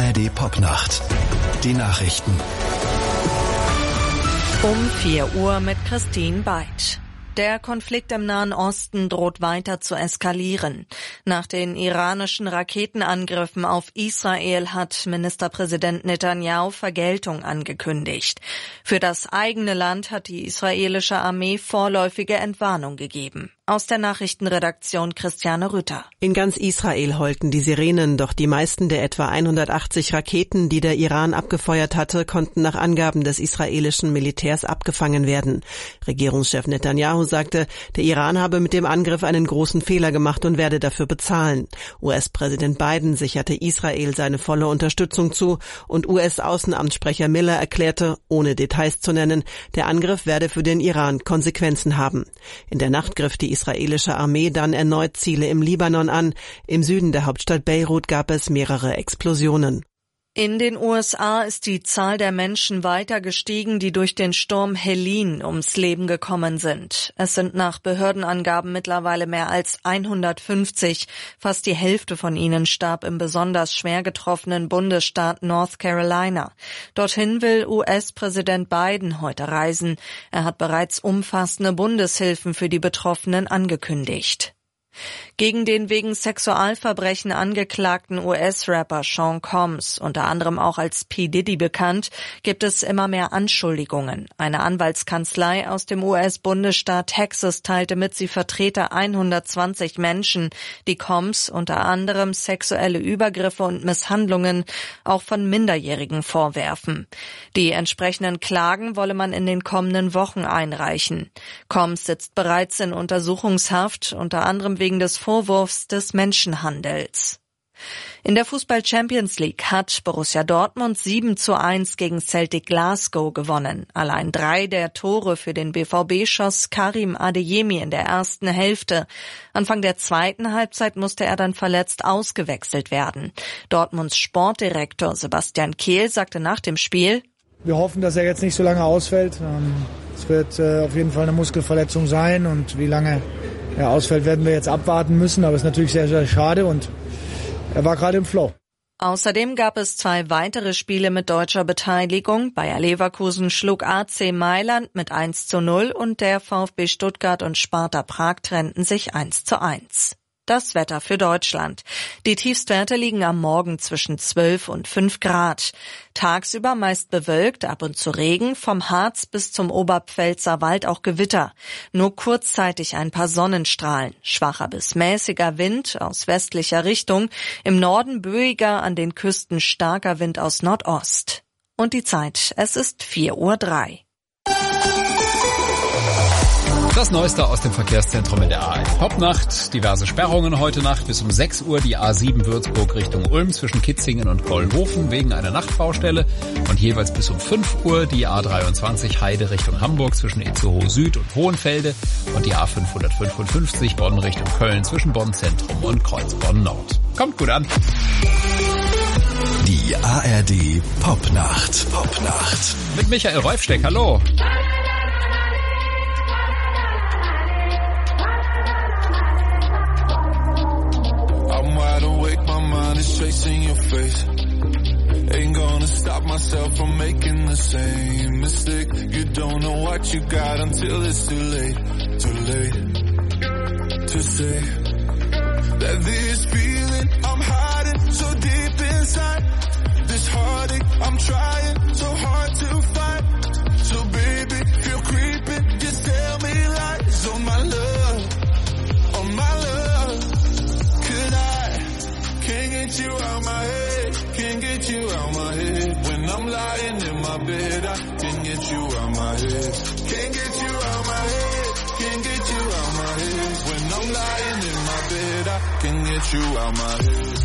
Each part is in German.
ARD Popnacht. Die Nachrichten. Um 4 Uhr mit Christine Beid. Der Konflikt im Nahen Osten droht weiter zu eskalieren. Nach den iranischen Raketenangriffen auf Israel hat Ministerpräsident Netanyahu Vergeltung angekündigt. Für das eigene Land hat die israelische Armee vorläufige Entwarnung gegeben. Aus der Nachrichtenredaktion Christiane Rütter. In ganz Israel heulten die Sirenen, doch die meisten der etwa 180 Raketen, die der Iran abgefeuert hatte, konnten nach Angaben des israelischen Militärs abgefangen werden. Regierungschef Netanyahu sagte, der Iran habe mit dem Angriff einen großen Fehler gemacht und werde dafür bezahlen. US-Präsident Biden sicherte Israel seine volle Unterstützung zu und US-Außenamtssprecher Miller erklärte, ohne Details zu nennen, der Angriff werde für den Iran Konsequenzen haben. In der Nacht griff die israelische Armee dann erneut Ziele im Libanon an. Im Süden der Hauptstadt Beirut gab es mehrere Explosionen. In den USA ist die Zahl der Menschen weiter gestiegen, die durch den Sturm Helene ums Leben gekommen sind. Es sind nach Behördenangaben mittlerweile mehr als 150. Fast die Hälfte von ihnen starb im besonders schwer getroffenen Bundesstaat North Carolina. Dorthin will US-Präsident Biden heute reisen. Er hat bereits umfassende Bundeshilfen für die Betroffenen angekündigt. Gegen den wegen Sexualverbrechen angeklagten US-Rapper Sean Combs, unter anderem auch als P. Diddy bekannt, gibt es immer mehr Anschuldigungen. Eine Anwaltskanzlei aus dem US-Bundesstaat Texas teilte mit, sie vertrete 120 Menschen, die Combs unter anderem sexuelle Übergriffe und Misshandlungen auch von Minderjährigen vorwerfen. Die entsprechenden Klagen wolle man in den kommenden Wochen einreichen. Combs sitzt bereits in Untersuchungshaft, unter anderem wegen des Vorwurfs des Menschenhandels. In der Fußball-Champions League hat Borussia Dortmund 7:1 gegen Celtic Glasgow gewonnen. Allein 3 der Tore für den BVB schoss Karim Adeyemi in der ersten Hälfte. Anfang der zweiten Halbzeit musste er dann verletzt ausgewechselt werden. Dortmunds Sportdirektor Sebastian Kehl sagte nach dem Spiel: Wir hoffen, dass er jetzt nicht so lange ausfällt. Es wird auf jeden Fall eine Muskelverletzung sein und wie lange er ausfällt, werden wir jetzt abwarten müssen. Aber es ist natürlich sehr, sehr schade und er war gerade im Flow. Außerdem gab es 2 weitere Spiele mit deutscher Beteiligung. Bayer Leverkusen schlug AC Mailand mit 1:0 und der VfB Stuttgart und Sparta Prag trennten sich 1:1. Das Wetter für Deutschland. Die Tiefstwerte liegen am Morgen zwischen 12 und 5 Grad. Tagsüber meist bewölkt, ab und zu Regen, vom Harz bis zum Oberpfälzer Wald auch Gewitter. Nur kurzzeitig ein paar Sonnenstrahlen. Schwacher bis mäßiger Wind aus westlicher Richtung. Im Norden böiger, an den Küsten starker Wind aus Nordost. Und die Zeit, es ist 4:03 Uhr. Das Neueste aus dem Verkehrszentrum in der ARD Popnacht. Diverse Sperrungen heute Nacht bis um 6 Uhr. Die A7 Würzburg Richtung Ulm zwischen Kitzingen und Kollhofen wegen einer Nachtbaustelle. Und jeweils bis um 5 Uhr die A23 Heide Richtung Hamburg zwischen Itzehoe Süd und Hohenfelde. Und die A555 Bonn Richtung Köln zwischen Bonn Zentrum und Kreuzbonn Nord. Kommt gut an. Die ARD Popnacht. Mit Michael Räufsteck, hallo. Chasing your face, ain't gonna stop myself from making the same mistake. You don't know what you got until it's too late to say that this feeling I'm hiding so deep inside, this heartache I'm trying so hard to fight. So baby, if you're creeping, just tell me lies on my love, Can't get you out my head, can't get you out my head. When I'm lying in my bed, I can't get you out my head. Can't get you out my head, can't get you out my head. When I'm lying in my bed, I can't get you out my head.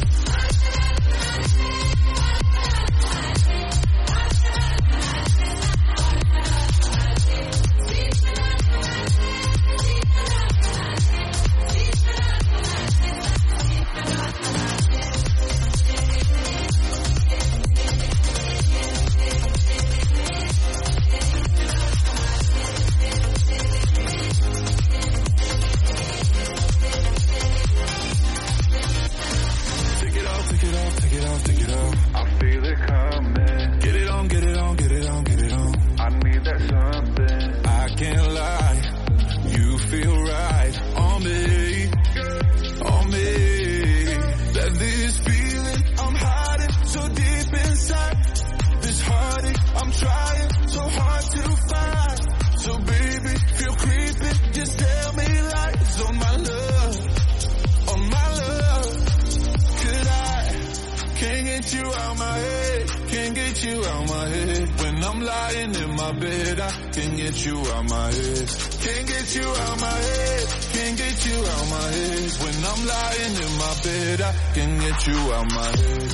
it off, take it off, take it off. I feel it coming. Get it on, get it on, get it on, get it on. I need that something. I can't lie. You feel right on me, on me. That this feeling I'm hiding so deep inside. This heartache I'm trying so hard to find. So baby, feel creeping, just tell me lies on my love, on my love. 'Cause I can't get you out my head, can't get you out my head. When I'm lying in my bed, I can't get you out my head. Can't get you out my head, can't get you out my head. When I'm lying in my bed, I can't get you out my head.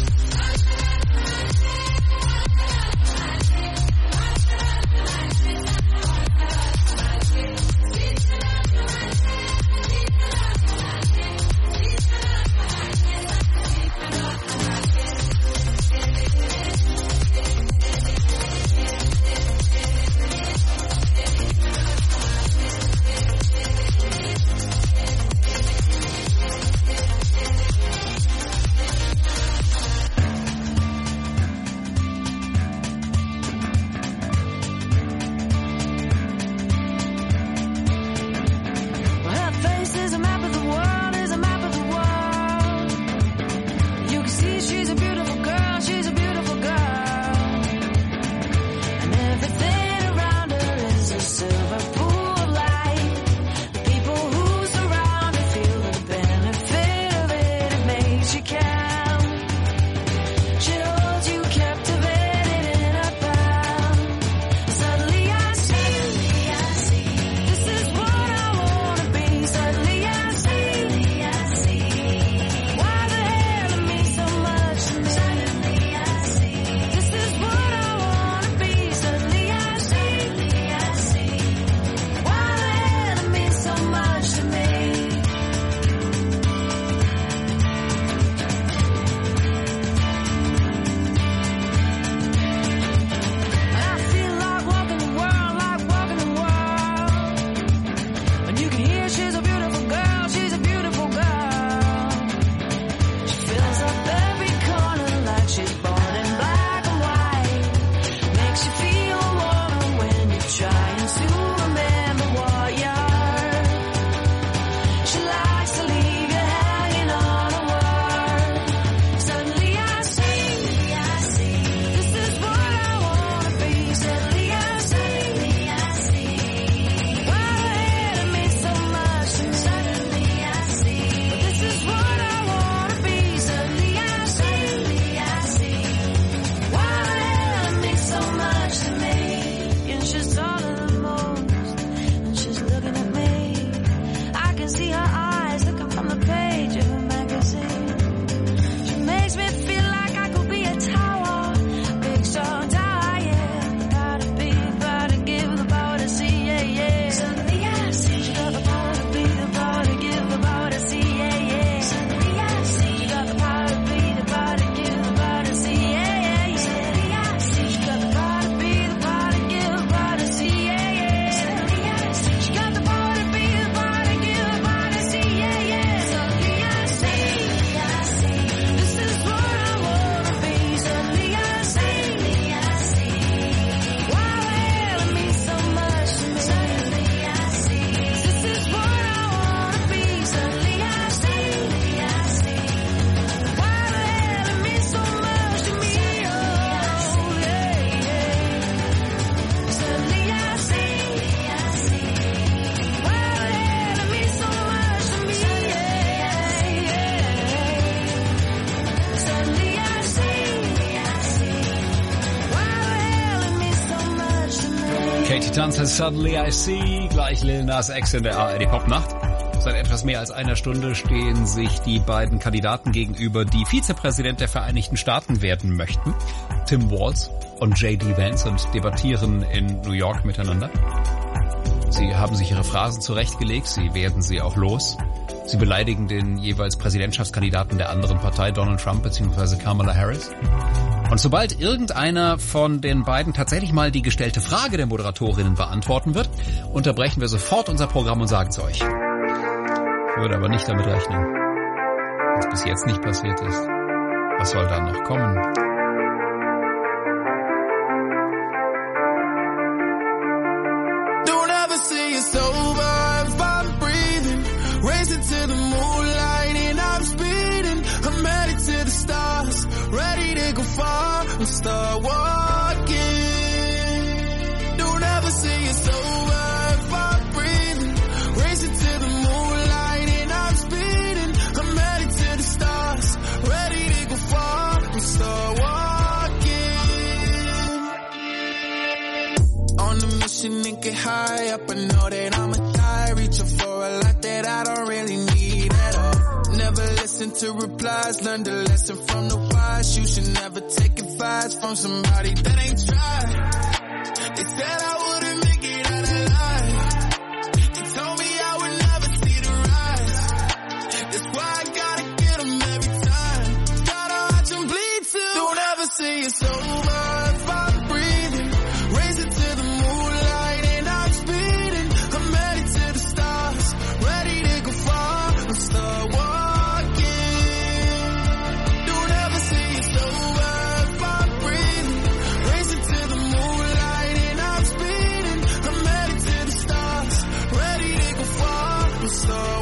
Katie Tunstall, Suddenly I See, gleich Lil Nas X in der ARD Popnacht. Seit etwas mehr als einer Stunde stehen sich die beiden Kandidaten gegenüber, die Vizepräsident der Vereinigten Staaten werden möchten. Tim Walz und J.D. Vance, und debattieren in New York miteinander. Sie haben sich ihre Phrasen zurechtgelegt, sie werden sie auch los. Sie beleidigen den jeweils Präsidentschaftskandidaten der anderen Partei, Donald Trump bzw. Kamala Harris. Und sobald irgendeiner von den beiden tatsächlich mal die gestellte Frage der Moderatorinnen beantworten wird, unterbrechen wir sofort unser Programm und sagen es euch. Ich würde aber nicht damit rechnen, was bis jetzt nicht passiert ist. Was soll da noch kommen? Don't ever say it's over if I'm breathing. Racing to the moonlight and I'm speeding. I'm headed to the stars, ready to go far and start walking. Don't ever say it's over if I'm breathing. Racing to the moonlight and I'm speeding. I'm headed to the stars, ready to go far and start walking. On a mission and get high up, I know that I'ma die. Reaching for a lot that I don't really need at all. Never listen to replies, learn the lesson from the wise. You should never take advice from somebody that ain't tried. They said I wouldn't make it out alive. They told me I would never see the rise. That's why I gotta get them every time. Gotta watch them bleed too. Don't ever say it's over if I'm breathing. Racing to the moonlight and I'm speeding. I'm headed to the stars, ready to go far and start walking. Don't ever say it's over if I'm breathing. Racing to the moonlight and I'm speeding. I'm headed to the stars, ready to go far and start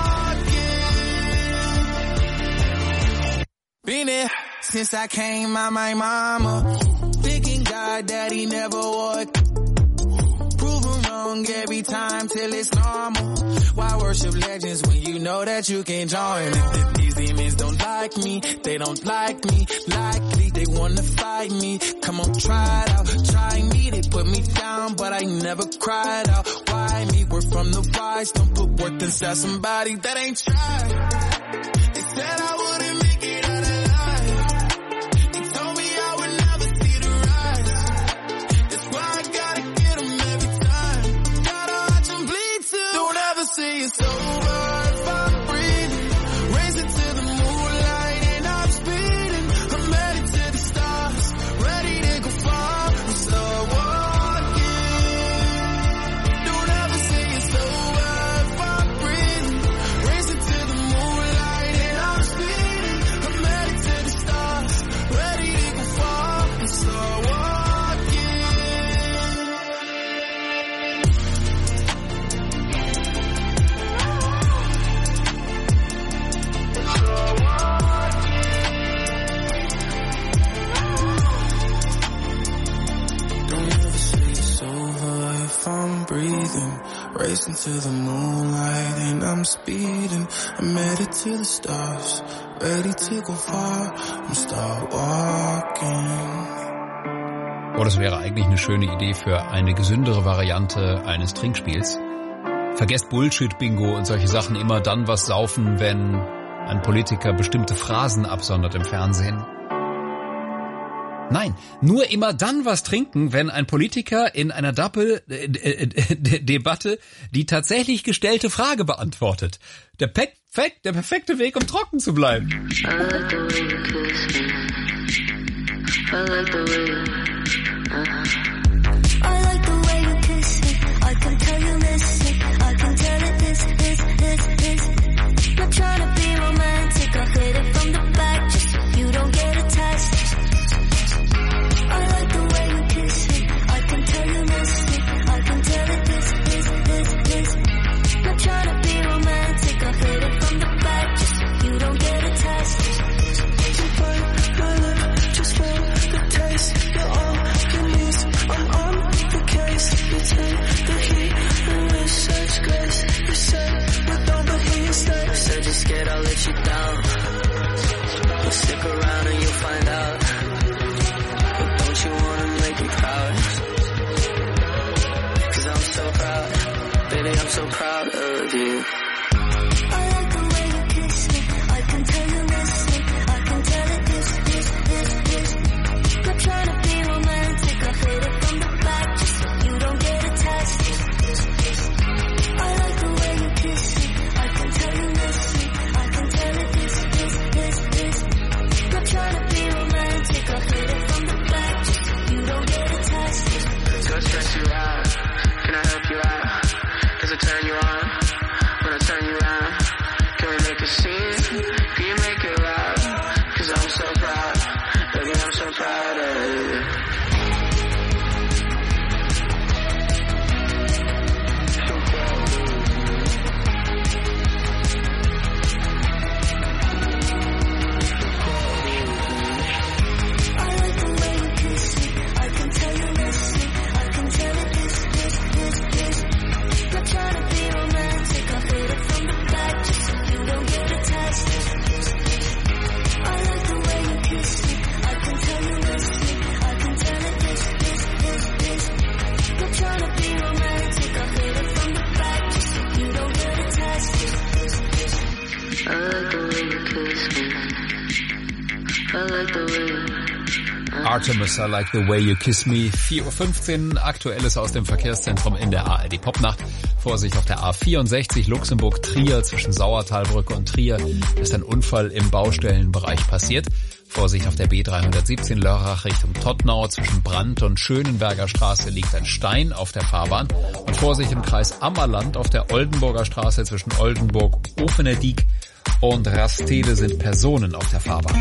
walking. Been there since I came out my mama. Thinking God that he never would. Proven wrong every time till it's normal. Why worship legends when you know that you can join? If these demons don't like me, they don't like me. Likely they wanna fight me. Come on, try it out. Try me, they put me down, but I never cried out. Why me? We're from the wise. Don't put worth inside somebody that ain't tried. They said I wouldn't make it out alive. They told me I would never see the rise. That's why I gotta get them every time. Gotta watch them bleed too. Don't ever say it's over if I'm breathing. Racing to the moonlight and I'm speeding. I'm headed to the stars, ready to go far and start walking. Don't ever say it's over if I'm breathing. Racing to the moonlight and I'm speeding. I'm headed to the stars, ready to go far and start walking. Don't ever say it's over if I'm breathing. Racing to the moonlight and I'm speeding. I'm headed to the stars, ready to go far and start walking. Oh, das wäre eigentlich eine schöne Idee für eine gesündere Variante eines Trinkspiels. Vergesst Bullshit-Bingo und solche Sachen, immer dann was saufen, wenn ein Politiker bestimmte Phrasen absondert im Fernsehen. Nein, nur immer dann was trinken, wenn ein Politiker in einer Doppeldebatte die tatsächlich gestellte Frage beantwortet. Der perfekte Weg, um trocken zu bleiben. I like the way you kiss me. I like the way you I like the way you kiss me. I can tell you miss it. I can tell it this. Not trying to be romantic. I'll hit it from the back just so you don't get attached. I like the way you kiss me. I can tell you miss it. I can tell it this. Not trying to be romantic. I'll hit it from the back just so you don't get attached. Just for the taste. Artemis, I like the way you kiss me. 4:15 Uhr, Aktuelles aus dem Verkehrszentrum in der ARD Popnacht. Vorsicht auf der A64 Luxemburg-Trier zwischen Sauertalbrücke und Trier ist ein Unfall im Baustellenbereich passiert. Vorsicht auf der B317 Lörrach Richtung Todtnau zwischen Brandt und Schönenberger Straße liegt ein Stein auf der Fahrbahn. Und Vorsicht im Kreis Ammerland auf der Oldenburger Straße zwischen Oldenburg, Ofenerdijk und Rastede sind Personen auf der Fahrbahn.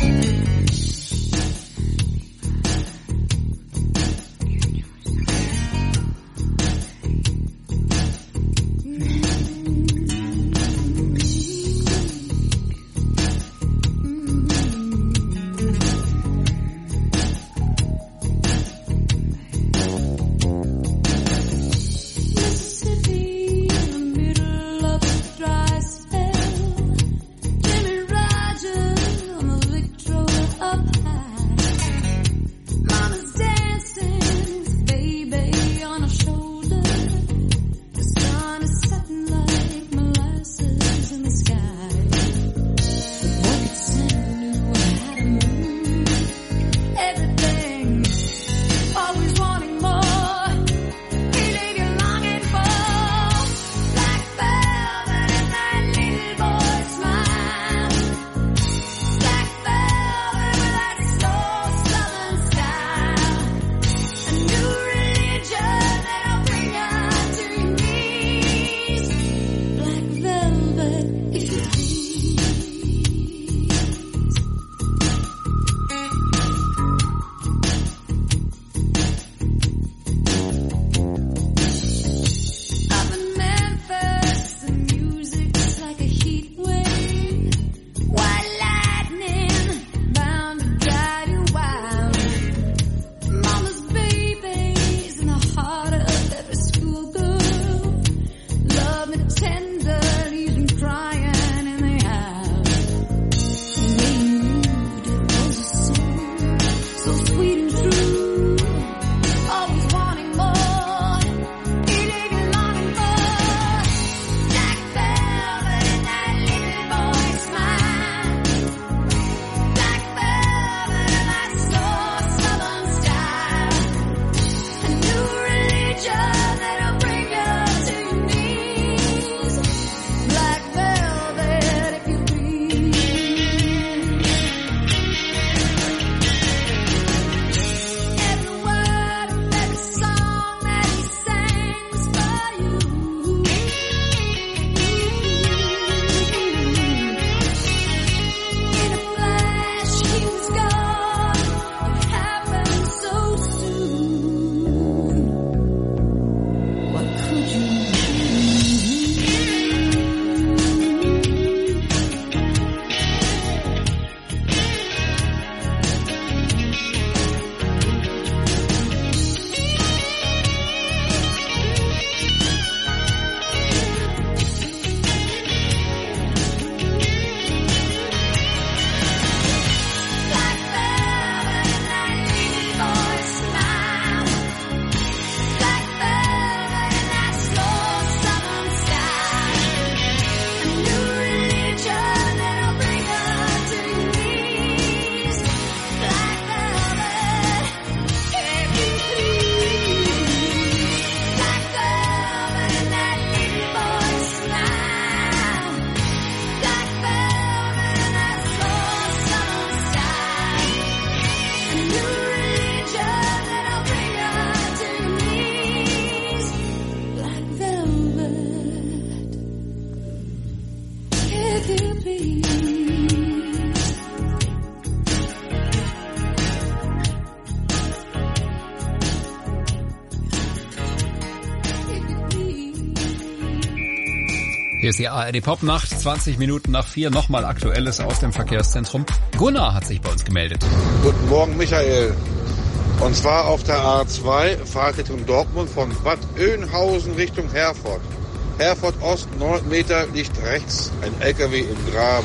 Hier ist die ARD Popnacht, 20 Minuten nach 4, nochmal Aktuelles aus dem Verkehrszentrum. Gunnar hat sich bei uns gemeldet. Guten Morgen, Michael. Und zwar auf der A2, Fahrtrichtung Dortmund von Bad Oeynhausen Richtung Herford. Herford Ost, 9 Meter, liegt rechts ein LKW im Graben.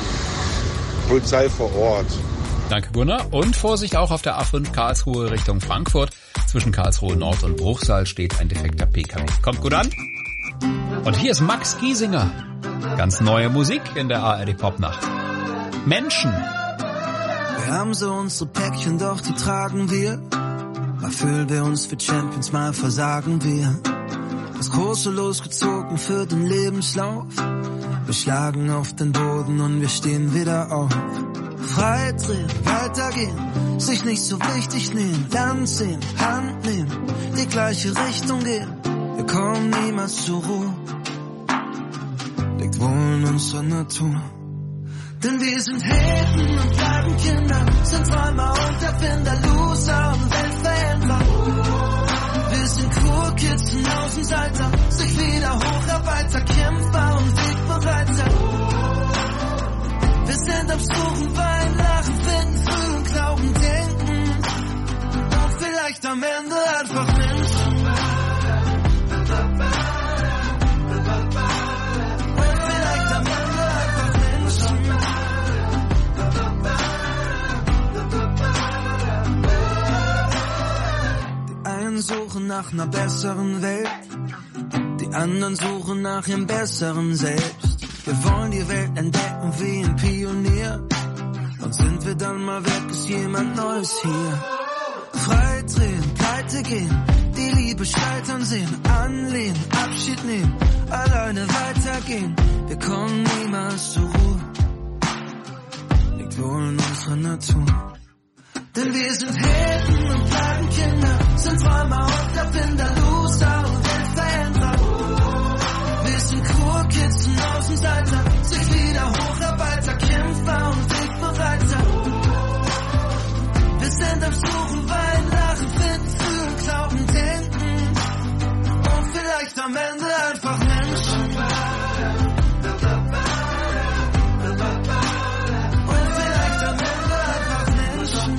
Polizei vor Ort. Danke, Gunnar. Und Vorsicht auch auf der A5 Karlsruhe Richtung Frankfurt. Zwischen Karlsruhe Nord und Bruchsal steht ein defekter PKW. Kommt gut an. Und hier ist Max Giesinger. Ganz neue Musik in der ARD Popnacht. Menschen. Wir haben so unsere Päckchen, doch die tragen wir. Mal fühlen wir uns für Champions, mal versagen wir. Das Große losgezogen für den Lebenslauf. Wir schlagen auf den Boden und wir stehen wieder auf. Frei drehen, weitergehen, sich nicht so wichtig nehmen. Land sehen, Hand nehmen, die gleiche Richtung gehen. Wir kommen niemals zur Ruhe, liegt wohl in unserer Natur. Denn wir sind Helden und bleiben Kinder, sind Träumer und Erfinder, Loser und Weltveränderer. Wir sind cool Kids und Außenseiter, sich wieder Hocharbeiter, Kämpfer und Wegbereiter. Wir sind am Suchen, Wein, Lachen, Finden, Fühlen, Glauben, Denken und vielleicht am Ende einfach Menschen. Und vielleicht am Ende einfach Menschen. Die einen suchen nach einer besseren Welt, die anderen suchen nach ihrem besseren Selbst. Wir wollen die Welt entdecken wie ein Pionier. Und sind wir dann mal weg, ist jemand Neues hier. Frei drehen, pleite gehen, die Liebe scheitern sehen, anlehnen, Abschied nehmen, alleine weitergehen. Wir kommen niemals zur Ruhe, liegt wohl in unserer Natur. Denn wir sind Helden und bleiben Kinder, sind Träumer und Erfinder, Loser und Weltveränderer. Wir sind cool Kids und Außenseiter, sich wieder Hocharbeiter, Kämpfer und Wegbereiter. Wir sind am Suchen, Wein, Lachen, Finden, Fühlen, Glauben, Denken und vielleicht am Ende einfach Menschen. Und vielleicht am Ende einfach Menschen.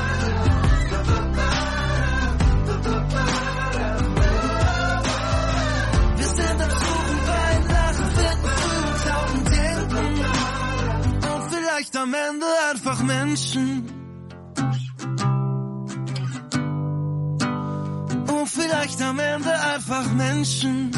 Wir sind am Suchen, Wein, Lachen, Finden, Fühlen, Glauben, Denken und vielleicht am Ende einfach Menschen. Und vielleicht am Ende einfach Menschen.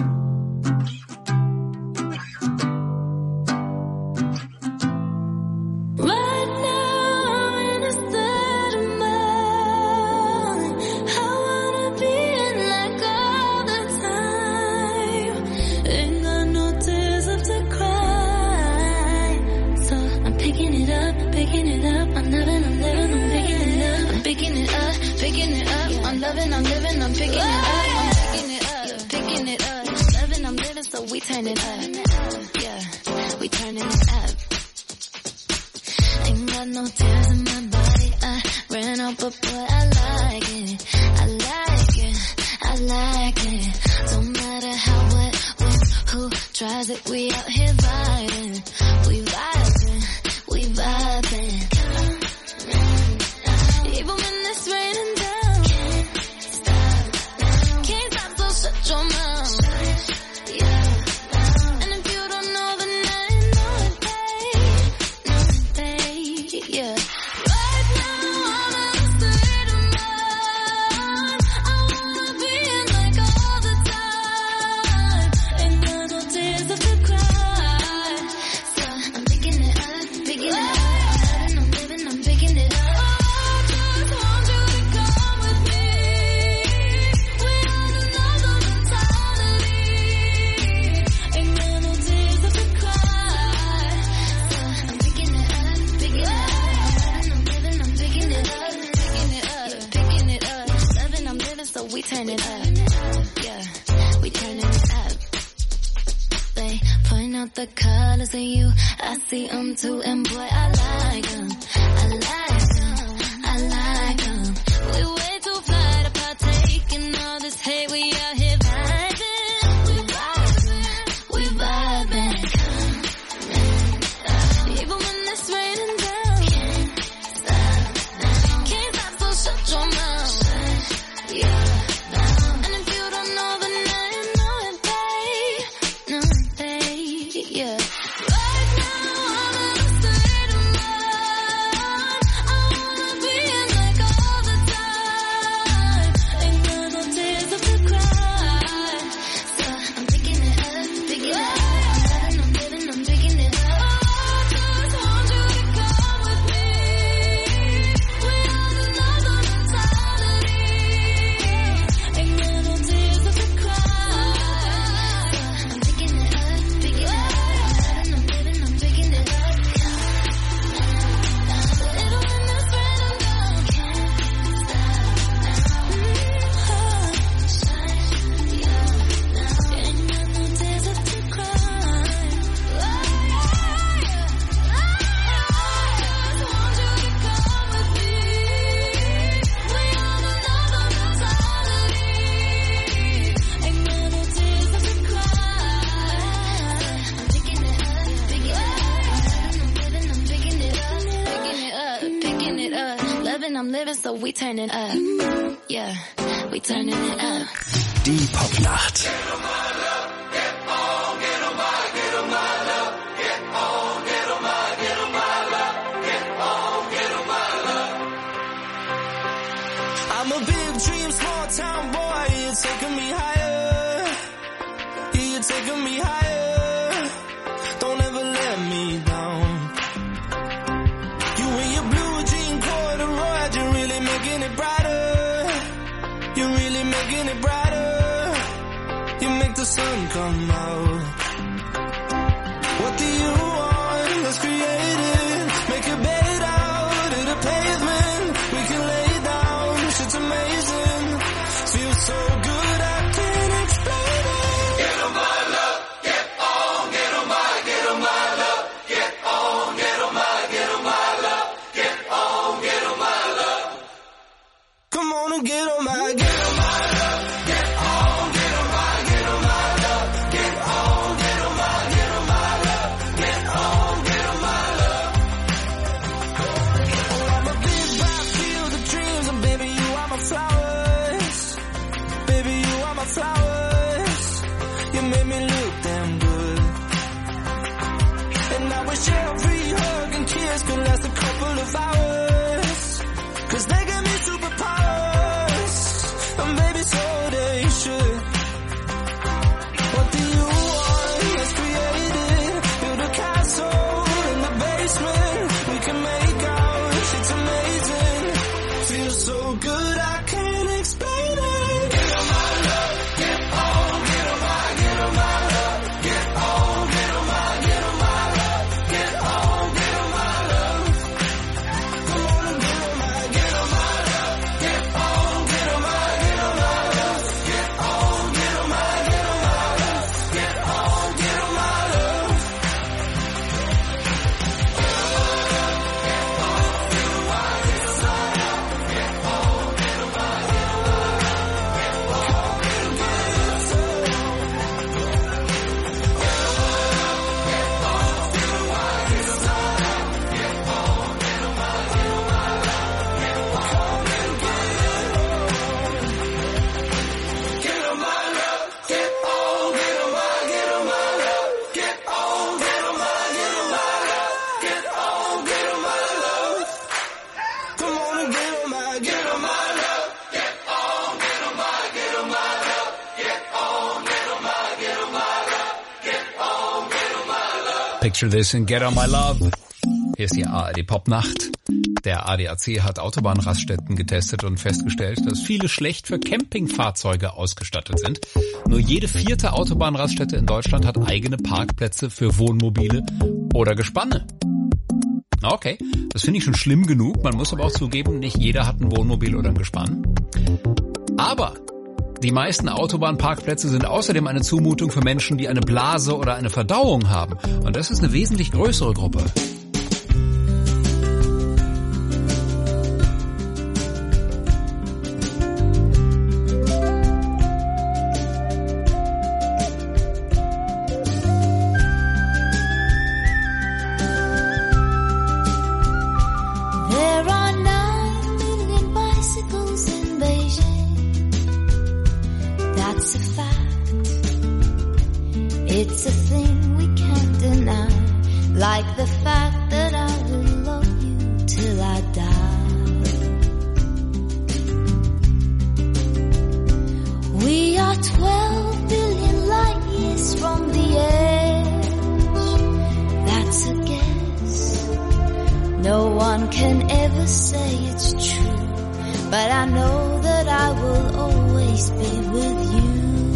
Right now I'm in a state of mind. I wanna be in like all the time. Ain't got no tears left to cry. So I'm picking it up, picking it up. I'm living, I'm living, I'm picking it up. I'm picking it up, picking it up. I'm loving, I'm living, I'm picking it up. I'm picking it up, picking it up. Loving, I'm living, so we turn it up. Yeah, we turning it up. Ain't got no tears in my body. I ran out, but boy, I like it. I like it. I like it. Don't matter how, what, when, who tries it. We out here vibing. We vibing. We vibing. Even when it's raining down, can't stop, so shut your mouth. Yeah. And if you don't know, then I know it, babe. Yeah. Right now I'm in a state of mind. I wanna be in like all the time. Ain't got no tears left to cry. So I'm picking it up, picking it up. I'm living, I'm picking it up. I just want you to come with me. We on another mentality. Ain't got no tears left to cry. So I'm picking it up, picking it up. I'm living, I'm picking it up, picking it up, picking it up. Loving, I'm living, so we turn it up. Yeah, we turning it up. They point out the colors in you, I see them too, and boy, I like them. I like them, I like them. We way too fly to partake in all this hate. We out here vibing, we vibing, we vibing. Even when it's raining down, can't stop, so shut your mouth. Yeah. And if you don't know, then I know it, babe. No, babe, yeah. Right now I'm in a state of mind. clubbing, I'm living, so we turning up. Yeah, we turning it up. Die Popnacht. I'm a big dream, small town boy. You're taking me higher. Yeah, you're taking me higher. Don't ever let me down. You and your blue jean corduroy, you're really making it brighter. You're really making it brighter. You make the sun come out. What do you want? Let's create it. Make a bed out of the pavement. We can lay down. It's amazing. Feels so good, I can't explain it. Get on my love, get on, get on my, get on my love, get on, get on my, get on my love, get on, get on my love. Come on and get on my, get on my love, get on, get on my, get on my love, get on, get on my, get on my love, get on, get on my love. Oh, I'm a big rock field of dreams, and baby, you are my flowers. Baby, you are my flowers. You made me look damn good. And I wish every hug and kiss could last a couple of hours. 'Cause they give me superpowers. And baby, so they should. What do you want? Let's create it. Build a castle in the basement. We can make out. It's amazing. Feels so good, I can't explain it. Get on my love. Get on, get on my, get on my love. Get on, get on my, get on my love. Get on, get on my love. Come on and get on my, get on my love. Get on, get on my, get on my love. Get on, get on my, get on my love. Get on, get on my love. Get on my love. Get on, get on my, get on my love. Get on, get on my, get on my love. Get on, get on my love. Come on and get on my, get on my love. Get on, get on my, get on my love. Get on, get on my, get on my love. Get on, get on my love. Picture this and get on my love. Hier ist die ARD Popnacht. Der ADAC hat Autobahnraststätten getestet und festgestellt, dass viele schlecht für Campingfahrzeuge ausgestattet sind. Nur jede 4. Autobahnraststätte in Deutschland hat eigene Parkplätze für Wohnmobile oder Gespanne. Okay, das finde ich schon schlimm genug. Man muss aber auch zugeben, nicht jeder hat ein Wohnmobil oder ein Gespann. Aber die meisten Autobahnparkplätze sind außerdem eine Zumutung für Menschen, die eine Blase oder eine Verdauung haben. Und das ist eine wesentlich größere Gruppe. There are 9 million bicycles in Beijing. That's a fact. It's a thing we can't deny. Like the fact that I will love you till I die. We are 12 billion light years from the edge. That's a guess. No one can ever say it's true, but I know that I will always be with you.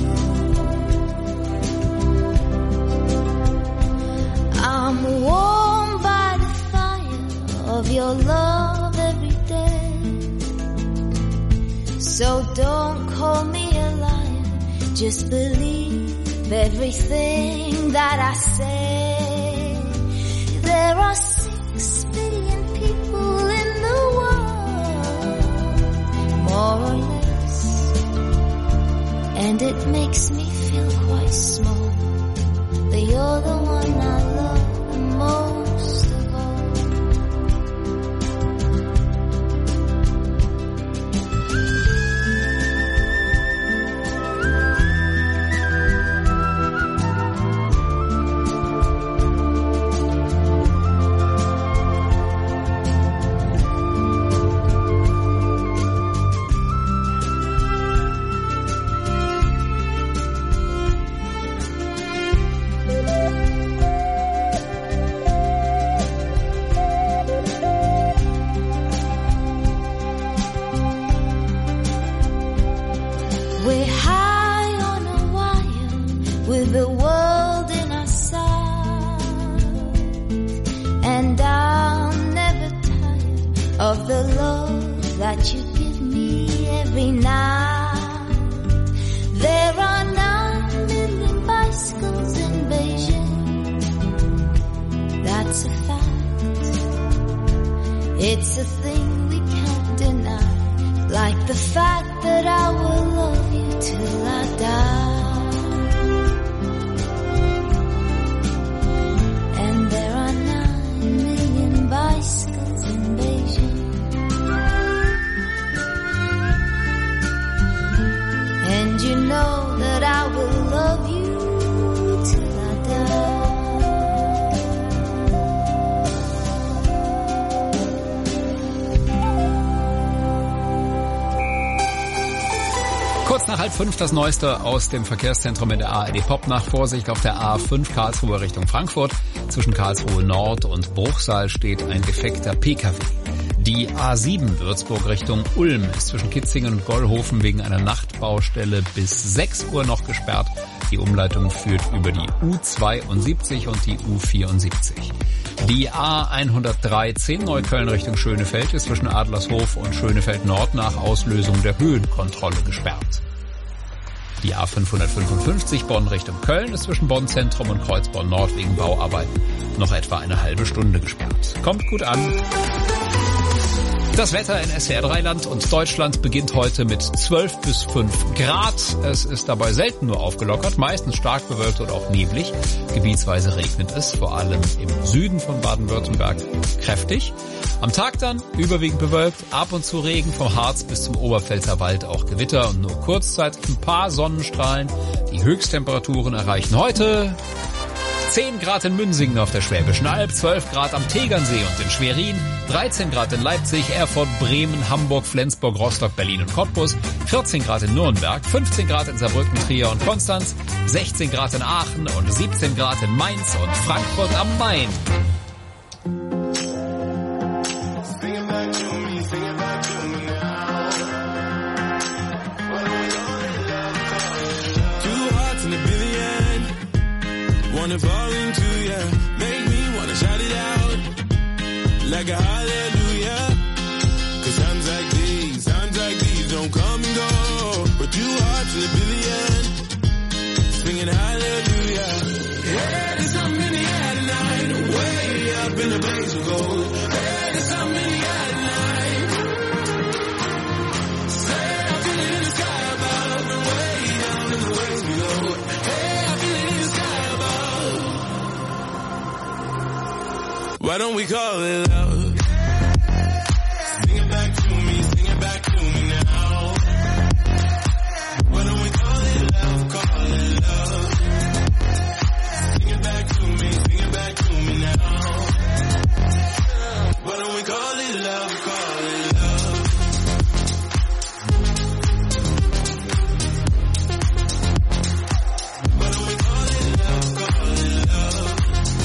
I'm warmed by the fire of your love every day. So don't call me a liar, just believe everything that I say. There are 6 billion people in the world, more or less, and it makes me feel quite small, but you're the one I love the most of all. the world in our sight, and I'm never tired of the love that you give me every night. There are 9 million bicycles in Beijing, that's a fact. It's a thing we can't deny, like the fact that I will love you till I die. And there are 9 million bicycles in Beijing, and you know that I will love you till I die. Kurz nach 4:30 das Neueste aus dem Verkehrszentrum in der ARD Popnacht. Vorsicht auf der A5 Karlsruhe Richtung Frankfurt. Zwischen Karlsruhe Nord und Bruchsal steht ein defekter Pkw. Die A7 Würzburg Richtung Ulm ist zwischen Kitzingen und Gollhofen wegen einer Nachtbaustelle bis 6 Uhr noch gesperrt. Die Umleitung führt über die U72 und die U74. Die A113 Neukölln Richtung Schönefeld ist zwischen Adlershof und Schönefeld Nord nach Auslösung der Höhenkontrolle gesperrt. Die A555 Bonn Richtung Köln ist zwischen Bonn Zentrum und Kreuzborn Nord wegen Bauarbeiten noch etwa eine halbe Stunde gesperrt. Kommt gut an. Das Wetter in SWR3-Land und Deutschland beginnt heute mit 12 bis 5 Grad. Es ist dabei selten nur aufgelockert, meistens stark bewölkt und auch neblig. Gebietsweise regnet es, vor allem im Süden von Baden-Württemberg kräftig. Am Tag dann überwiegend bewölkt, ab und zu Regen, vom Harz bis zum Oberpfälzer Wald auch Gewitter und nur kurzzeitig ein paar Sonnenstrahlen. Die Höchsttemperaturen erreichen heute 10 Grad in Münsingen auf der Schwäbischen Alb, 12 Grad am Tegernsee und in Schwerin, 13 Grad in Leipzig, Erfurt, Bremen, Hamburg, Flensburg, Rostock, Berlin und Cottbus, 14 Grad in Nürnberg, 15 Grad in Saarbrücken, Trier und Konstanz, 16 Grad in Aachen und 17 Grad in Mainz und Frankfurt am Main. Wanna fall into ya, make me wanna shout it out like a hallelujah. 'Cause times like these don't come and go, but 2 hearts in a billion singing hallelujah. Yeah, there's something in the air tonight, way up in the blaze of gold. Yeah, there's something in the air tonight. Say I feel it in the sky above and way down in the waves below. Hey, I feel it in the sky above. Why don't we call it love? Sing it back to me, sing it back to me now. Why don't we call it love, call it love? Sing it back to me, sing it back to me now. Why don't we call it love, call it love? Why don't we call it love, call it love?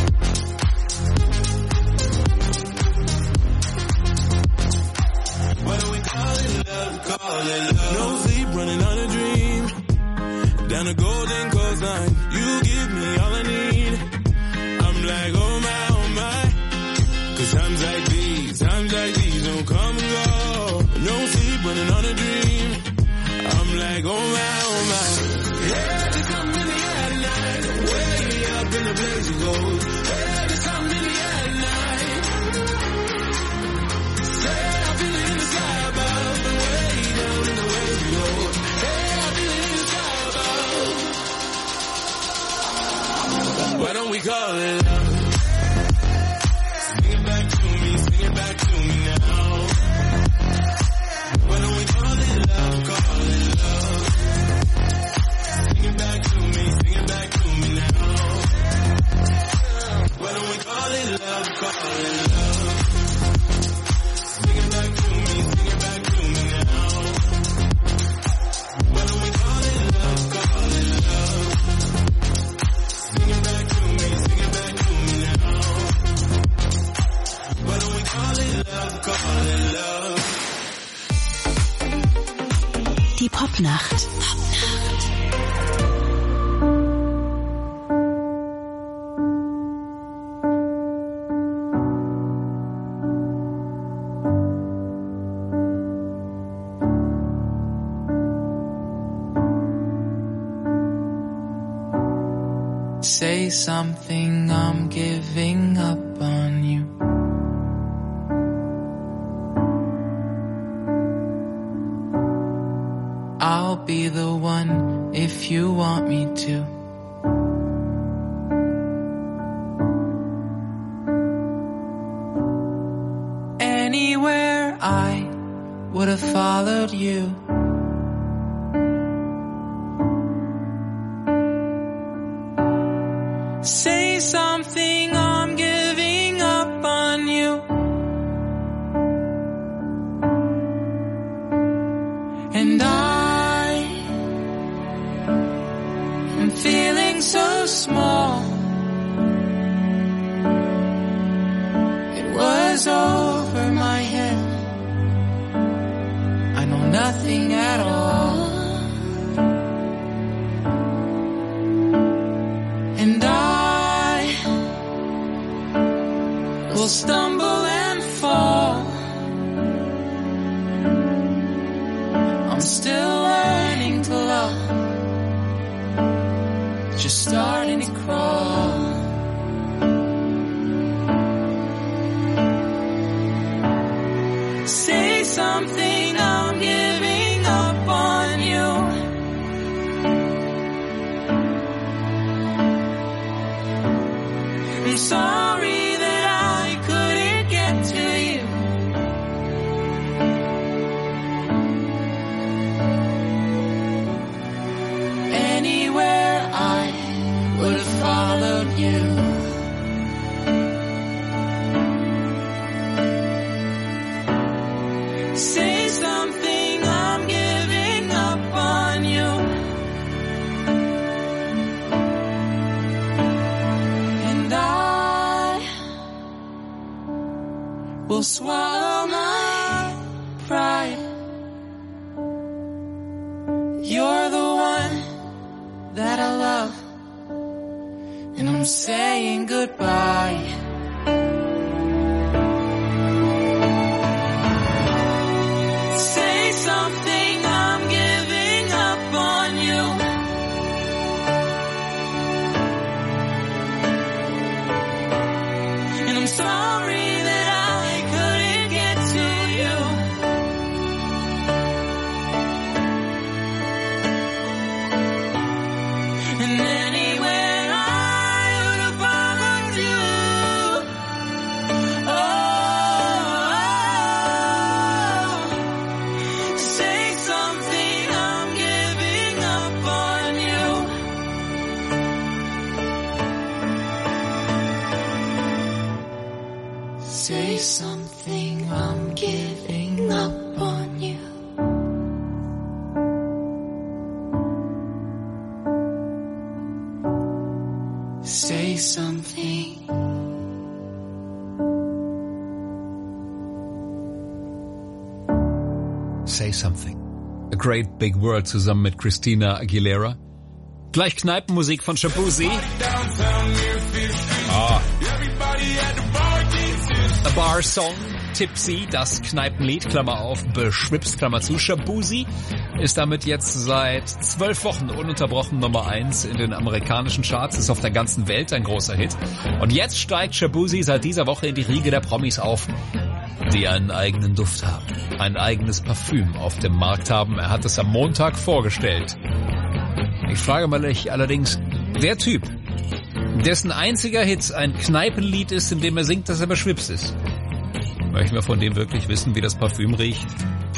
Why don't we call it love, call it love? No sleep, running on a dream. Down a golden coastline, you give me all I need. I'm like, oh my. 'Cause times like these don't come and go. No sleep, running on a dream. I'm like, oh my. Yeah, there's something in the air tonight, way up in the blaze of gold. Yeah, there's something in the air tonight. Say I feel it in the sky above and way down in the waves below. Hey, I feel it in the sky above. Why don't we call it love? Sing it back to me, sing it back to me now. Why don't we call it love, call it love? Sing it back to me, sing it back to me now. Why don't we call it love, call it love? Sing it back to me, sing it back to me now. Why don't we call it love, call it love? Sing it back to me, sing it back to me now. Why don't we call it love, call it love? Die Popnacht. Say something, I'm giving up on you. I'll be the one if you want me to. Anywhere I would have followed you. Say something, I'm giving up on you. And I'm feeling so small. It was over my head. I know nothing at all. And I will stumble and fall. I'm still learning to love. Just starting to crawl. Say something, I'm giving up on you. I'm sorry that I couldn't get to you. Anywhere I would have followed you. Say something, I'm giving up on you. And I will swallow my pride. You're the one that I love, and I'm saying goodbye. Say something, I'm giving up on you. And I'm sorry that I couldn't get to you. And anywhere I would have followed you. Oh, say something, I'm giving up on you. Say something, I'm giving up on you. Say something. Say Something. A Great Big World zusammen mit Christina Aguilera. Gleich Kneipenmusik von Shaboozey. A Bar Song, Tipsy, das Kneipenlied, Klammer auf, beschwipst, Klammer zu. Shaboozey ist damit jetzt seit 12 Wochen ununterbrochen Nummer 1 in den amerikanischen Charts, ist auf der ganzen Welt ein großer Hit. Und jetzt steigt Shaboozey seit dieser Woche in die Riege der Promis auf, die einen eigenen Duft haben, ein eigenes Parfüm auf dem Markt haben. Er hat es am Montag vorgestellt. Ich frage mal euch allerdings, der Typ, dessen einziger Hit ein Kneipenlied ist, in dem er singt, dass er beschwipst ist. Möchten wir von dem wirklich wissen, wie das Parfüm riecht?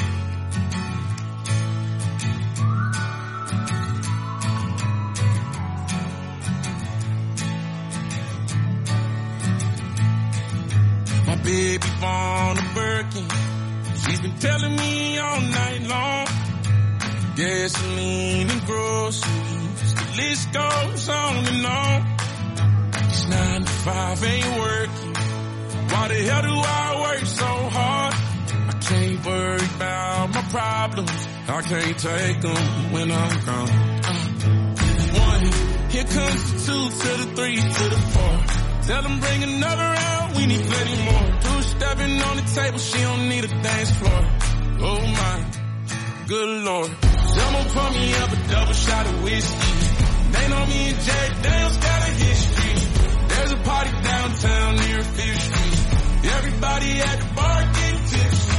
My baby born a Birkin. She's been telling me all night long. Gasoline and groceries, the list goes on and on. This 9 to 5 ain't working. Why the hell do I work so hard? I can't worry about my problems. I can't take them when I'm gone. 1, here comes the 2 to the 3 to the 4. Tell them bring another round, we need plenty more. 2 stepping on the table, she don't need a dance floor. Oh my, good Lord. Someone pour me up a double shot of whiskey. They know me and Jack Daniels got a history. There's a party downtown near 5th Street. Everybody at the bar getting tipsy.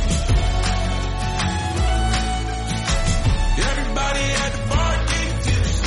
Everybody at the bar getting tipsy.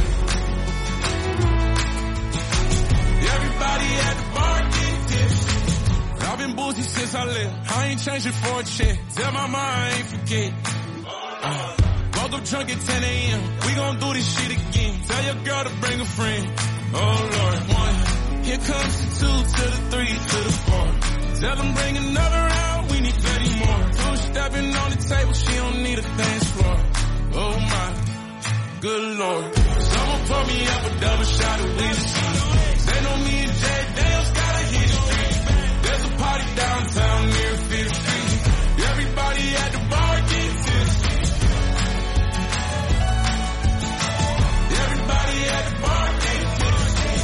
Everybody at the bar getting tipsy. I've been boozy since I left. I ain't changing for a check. Tell my mom I ain't forget. Woke up drunk at 10 a.m. We gon' do this shit again. Tell your girl to bring a friend. Oh Lord, 1. Here comes the 2 to the 3 to the 4. Tell them bring another round. We need 30 more. 2 stepping on the table. She don't need a dance floor. Oh my, good Lord. Someone pour me up a double shot of whiskey. They know me and Jack Daniels got a history. There's a party downtown near 5th Street. Everybody at the bar getting tipsy. Everybody at the bar getting tipsy.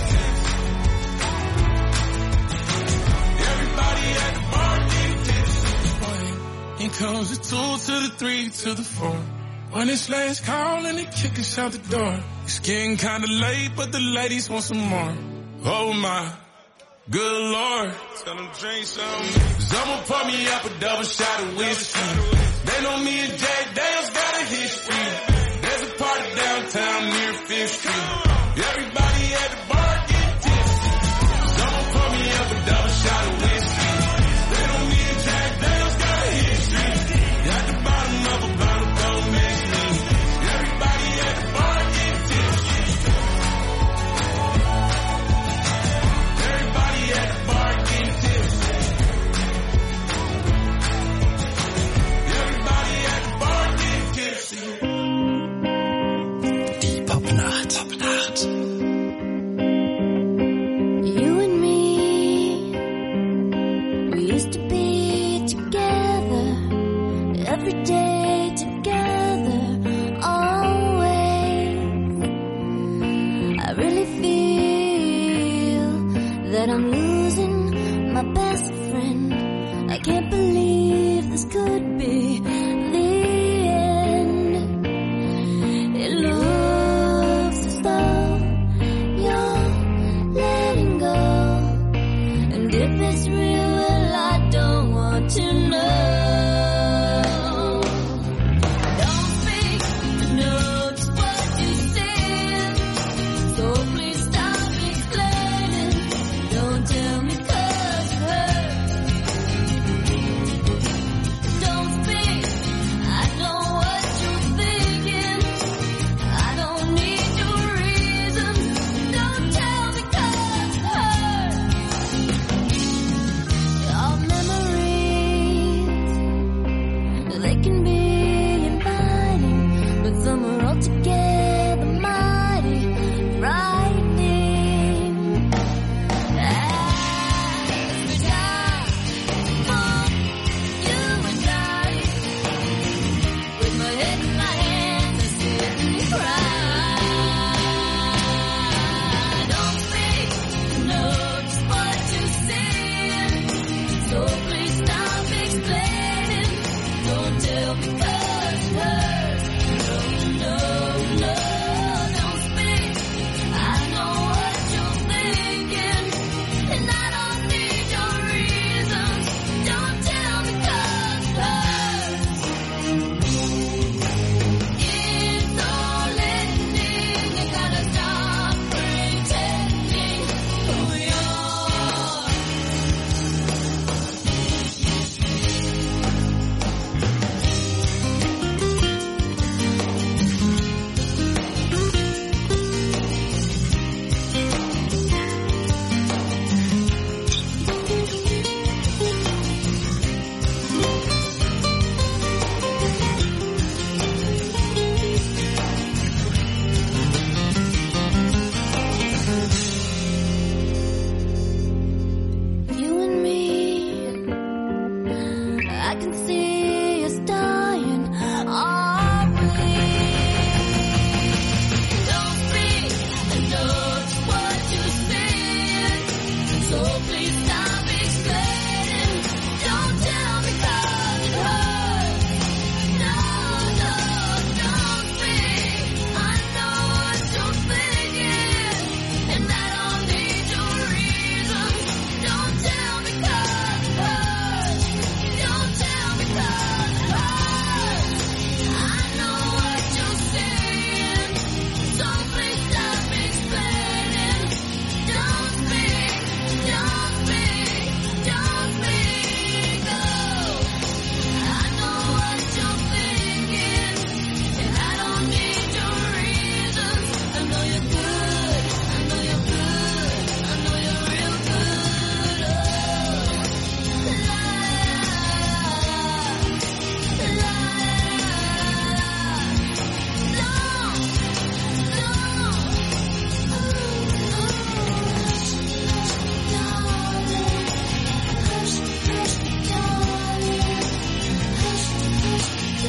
Everybody at the bar getting tipsy. Here comes the 2 to the 3 to the 4. When it's last call and they kick us out the door. It's getting kinda late, but the ladies want some more. Oh my, good Lord. Tell them drink some. Someone pour me up a double shot of whiskey. They know me and Jack Daniels got a history. There's a party downtown near 5th Street. Everybody at the bar getting tipsy. Someone pour me up a double shot of whiskey. They know me and Jack Daniels got a history. At the bottom of a bottle, don't mix me. Everybody at the bar getting tipsy. Everybody at the bar getting tipsy. Everybody at the bar getting tipsy. Die Popnacht. Popnacht. You and me, we used to be together, every day together, always. I really feel that I'm losing my best friend. I can't believe this could be the end. It looks as though you're letting go. And if it's real, well, I don't want to know. Don't speak to know just what you said. So please stop explaining. Don't tell me 'cause it hurts. Don't speak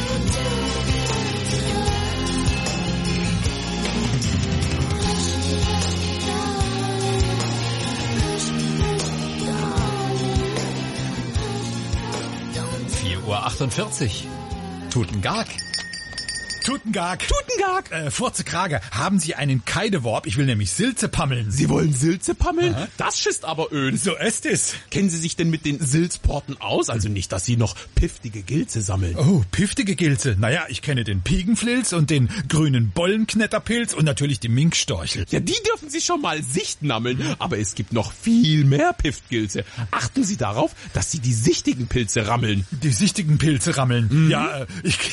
Uhr 48. Tutengag. Tutengag. Furze Krage, haben Sie einen Keideworb? Ich will nämlich Silze pammeln. Sie wollen Silze pammeln? Aha. Das schist aber öd. So ist es. Kennen Sie sich denn mit den Silzporten aus? Also nicht, dass Sie noch piftige Gilze sammeln. Oh, piftige Gilze. Naja, ich kenne den Piegenflilz und den grünen Bollenknetterpilz und natürlich die Minkstorchel. Ja, die dürfen Sie schon mal sichtnammeln. Aber es gibt noch viel mehr Piftgilze. Achten Sie darauf, dass Sie die sichtigen Pilze rammeln. Die sichtigen Pilze rammeln. Mhm. Ja,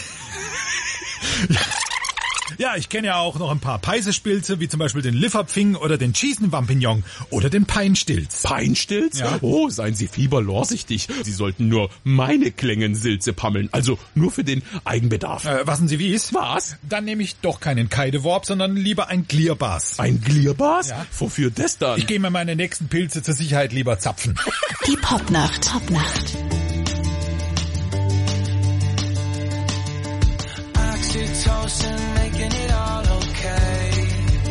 Ja, ich kenne ja auch noch ein paar Peisespilze, wie zum Beispiel den Lifferpfing oder den Schießenwampignon oder den Peinstilz. Peinstilz? Ja. Oh, seien Sie fieberlorsichtig. Sie sollten nur meine Klängensilze pammeln, also nur für den Eigenbedarf. Wissen Sie wie's? Was? Dann nehme ich doch keinen Keideworb, sondern lieber ein Glierbas. Ein Glierbas? Ja. Wofür das dann? Ich gehe mir meine nächsten Pilze zur Sicherheit lieber zapfen. Die Popnacht. Oxytocin making it all okay.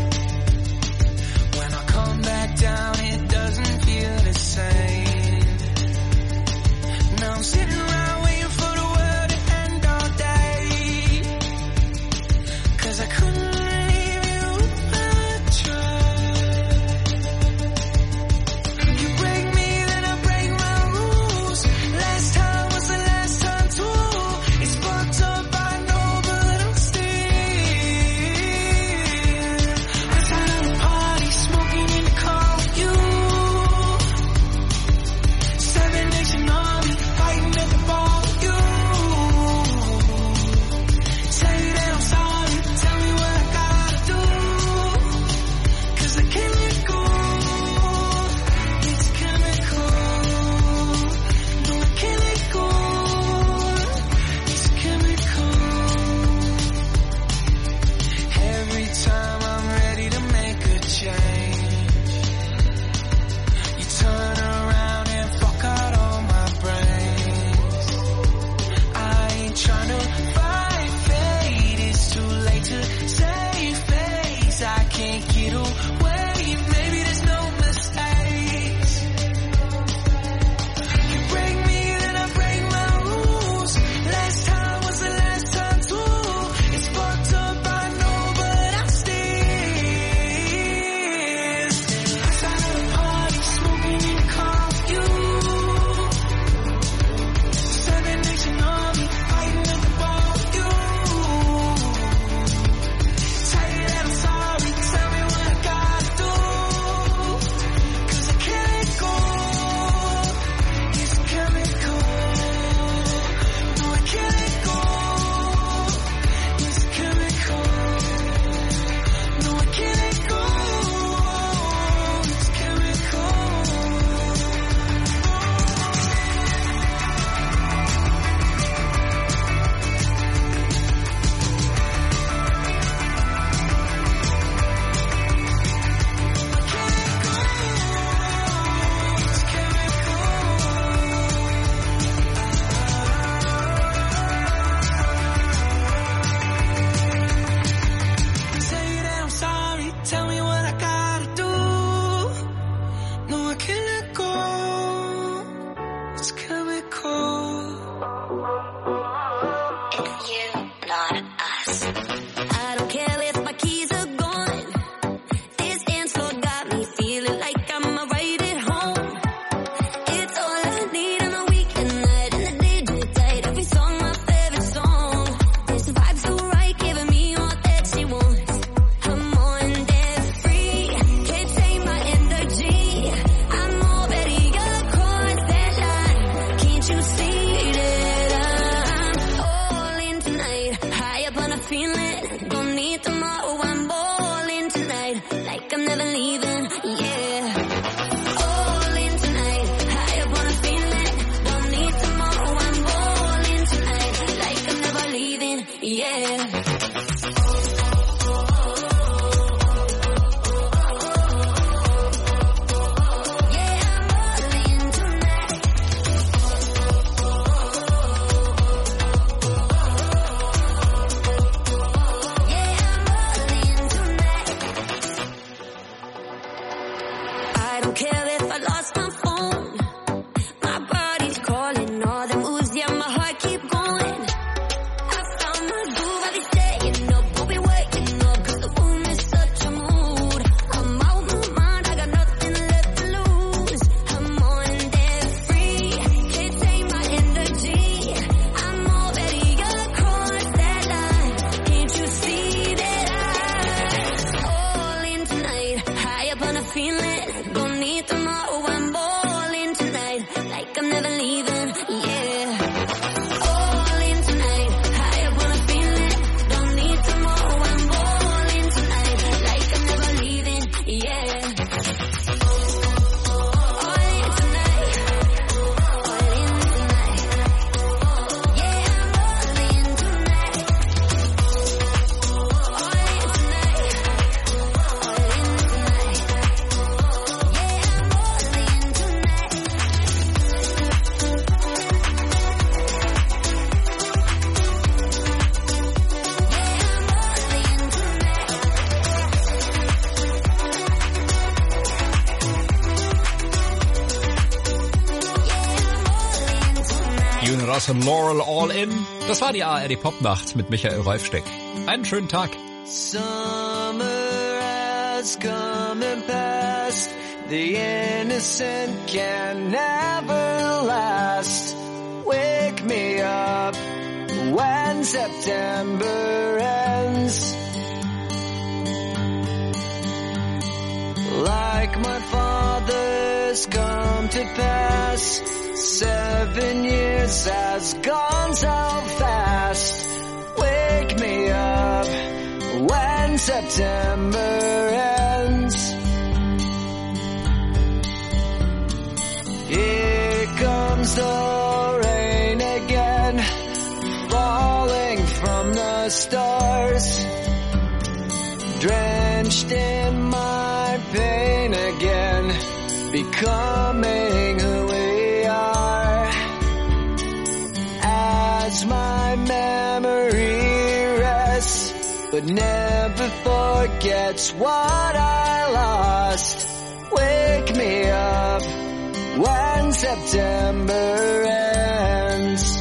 When I come back down, it doesn't feel the same. Now I'm sitting around waiting for the world to end all day. 'Cause I couldn't leave you if I tried. You break me, then I break my rules. Last time was the last time too. It's fucked up, I know, but I'm still outside of the party, smoking in the car with you. 7 Nation Army, fighting at the bar with you. Say that I'm sorry, tell me what I gotta do. 'Cause I can't let go. It's chemical. No, I can't let go. It's chemical. Every time I'm ready to make a change, you turn around and fuck out all my brains. I ain't trying to fight fate, it's too late to save face. I can't get away, maybe there's no mistakes. You break me, then I break my rules. Last time was the last time too. It's fucked up, I know, but I'm still outside of the party, smoking in the car with you. 7 Nation Army, fighting at the bar with you. Tell you that I'm sorry, tell me what I gotta do. 'Cause I can't let go. It's chemical. No, I can't let go. It's chemical. No, I can't let go. It's chemical. Say that I'm sorry, tell me what I gotta do. No, I can't let go. It's chemical. You, not us. I don't care if my keys are gone. This dance floor got me feeling like I'm right at home. It's all I need on a weekend night and the DJ tight. Every song my favorite song. This vibe so right, giving me all that she wants. I'm on that free. Can't take my energy. I'm already across that line. Can't you see that I'm all in tonight? High up on a feeling. Don't need tomorrow. I'm all in tonight. Like I'm never leaving. Yeah. All in tonight. High up on a feeling. Don't need tomorrow. I'm all in tonight. Like I'm never leaving. Yeah. Yeah, I'm all in tonight. war's von Laurel All In. Das war die ARD Popnacht mit Michael Reufsteck. Einen schönen Tag. Summer has come and passed. The innocent can never last. Wake me up when September ends. Like my father's come to pass. 7 years has gone so fast. Wake me up when September ends. Here comes the rain again, falling from the stars, drenched in my pain again, becoming who we are. As my memory rests, but never forgets what I lost. Wake me up when September ends.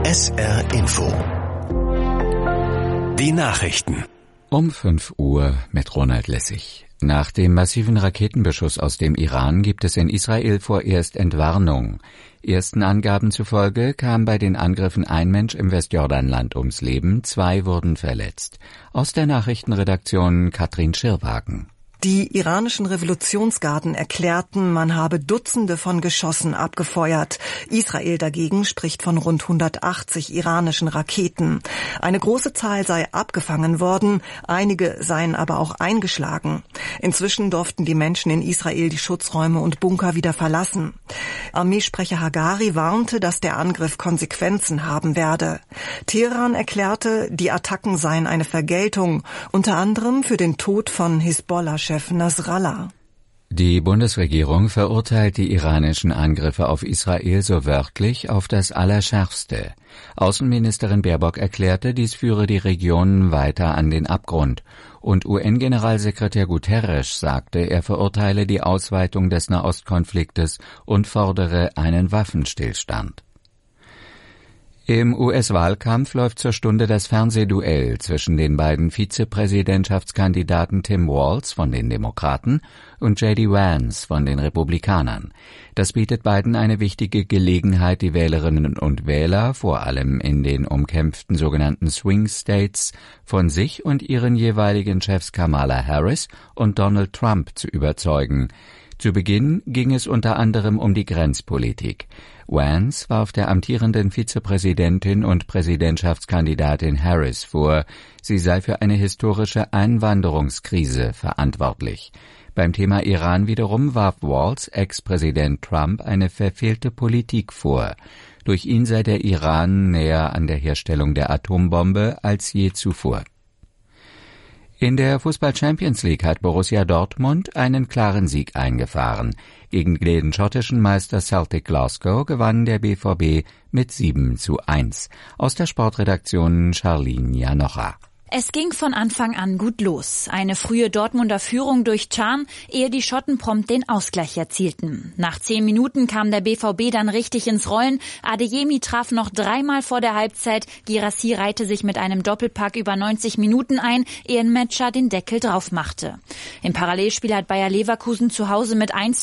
SR Info. Die Nachrichten. Um 5 Uhr mit Ronald Lessig. Nach dem massiven Raketenbeschuss aus dem Iran gibt es in Israel vorerst Entwarnung. Ersten Angaben zufolge kam bei den Angriffen ein Mensch im Westjordanland ums Leben, 2 wurden verletzt. Aus der Nachrichtenredaktion Katrin Schirwagen. Die iranischen Revolutionsgarden erklärten, man habe Dutzende von Geschossen abgefeuert. Israel dagegen spricht von rund 180 iranischen Raketen. Eine große Zahl sei abgefangen worden, einige seien aber auch eingeschlagen. Inzwischen durften die Menschen in Israel die Schutzräume und Bunker wieder verlassen. Armeesprecher Hagari warnte, dass der Angriff Konsequenzen haben werde. Teheran erklärte, die Attacken seien eine Vergeltung, unter anderem für den Tod von Hisbollah-Chef Nasrallah. Die Bundesregierung verurteilt die iranischen Angriffe auf Israel so wörtlich auf das Allerschärfste. Außenministerin Baerbock erklärte, dies führe die Region weiter an den Abgrund. Und UN-Generalsekretär Guterres sagte, er verurteile die Ausweitung des Nahostkonfliktes und fordere einen Waffenstillstand. Im US-Wahlkampf läuft zur Stunde das Fernsehduell zwischen den beiden Vizepräsidentschaftskandidaten Tim Walz von den Demokraten und J.D. Vance von den Republikanern. Das bietet beiden eine wichtige Gelegenheit, die Wählerinnen und Wähler, vor allem in den umkämpften sogenannten Swing States, von sich und ihren jeweiligen Chefs Kamala Harris und Donald Trump zu überzeugen. Zu Beginn ging es unter anderem um die Grenzpolitik. Vance warf der amtierenden Vizepräsidentin und Präsidentschaftskandidatin Harris vor, sie sei für eine historische Einwanderungskrise verantwortlich. Beim Thema Iran wiederum warf Walz Ex-Präsident Trump eine verfehlte Politik vor. Durch ihn sei der Iran näher an der Herstellung der Atombombe als je zuvor. In der Fußball-Champions League hat Borussia Dortmund einen klaren Sieg eingefahren. Gegen den schottischen Meister Celtic Glasgow gewann der BVB mit 7:1. Aus der Sportredaktion Charlene Janocha. Es ging von Anfang an gut los. Eine frühe Dortmunder Führung durch Can, ehe die Schotten prompt den Ausgleich erzielten. Nach 10 Minuten kam der BVB dann richtig ins Rollen. Adeyemi traf noch 3-mal vor der Halbzeit. Guirassy reihte sich mit einem Doppelpack über 90 Minuten ein, ehe Metscher den Deckel drauf machte. Im Parallelspiel hat Bayer Leverkusen zu Hause mit 1:0